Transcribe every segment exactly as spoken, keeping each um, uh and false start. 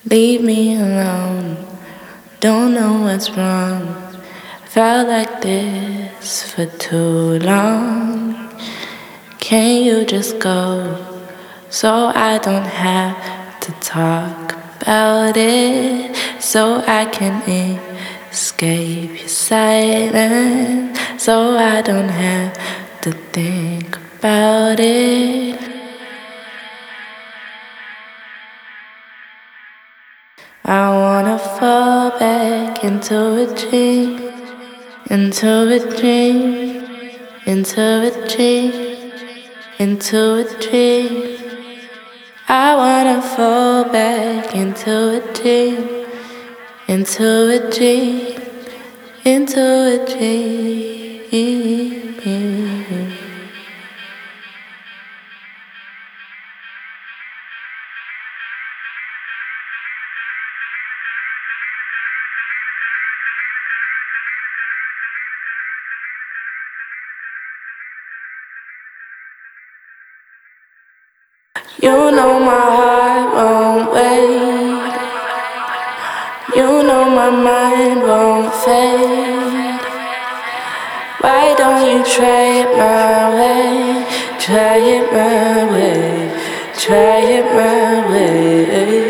Leave me alone, don't know what's wrong. Felt like this for too long. Can you just go so I don't have to talk about it? So I can escape your silence, so I don't have to think about it. I wanna fall back into a dream, into a dream, into a dream, into a dream. I wanna fall back into a dream, into a dream, into a dream. You know my heart won't wait. You know my mind won't fade. Why don't you try it my way? Try it my way. Try it my way.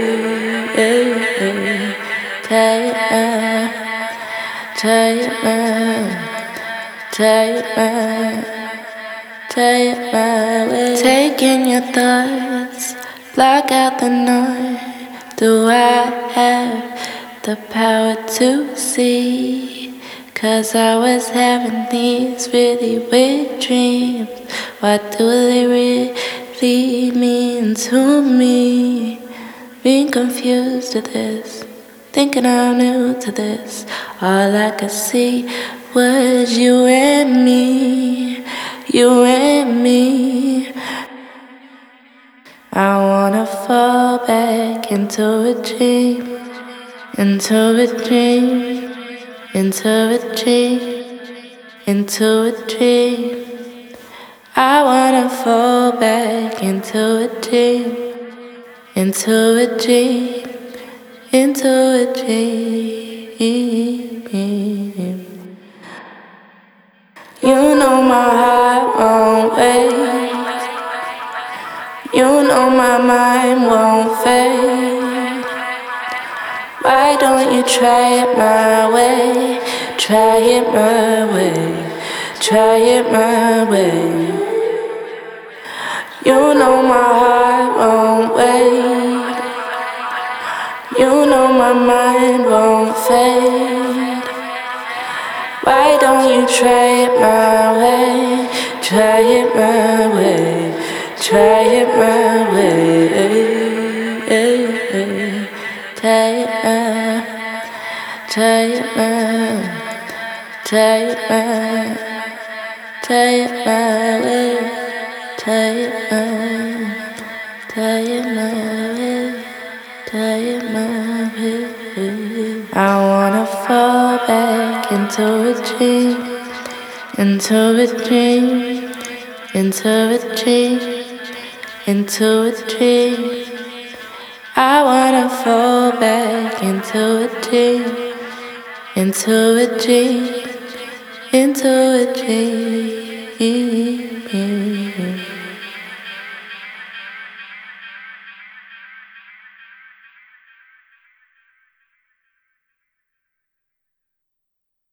Try it my, try it my, try it my. Take my way. Taking your thoughts, block out the noise. Do I have the power to see? Cause I was having these really weird dreams. What do they really mean to me? Being confused to this, thinking I'm new to this. All I could see was you and me. You and me. I wanna fall back into a dream, into a dream, into a dream, into a dream. I wanna fall back into a dream, into a dream, into a dream. You know my heart won't wait. You know my mind won't fade. Why don't you try it my way? Try it my way. Try it my way. You know my heart won't wait. You know my mind won't fade. Why don't you try it my way? Try it my way. Try it my way. Try it my, try it my, try it my, try it my way. Try it my, try it my way. Try it my way. I wanna fall back into a dream, into a dream, into a dream, into a dream. I wanna fall back into a dream, into a dream, into a dream.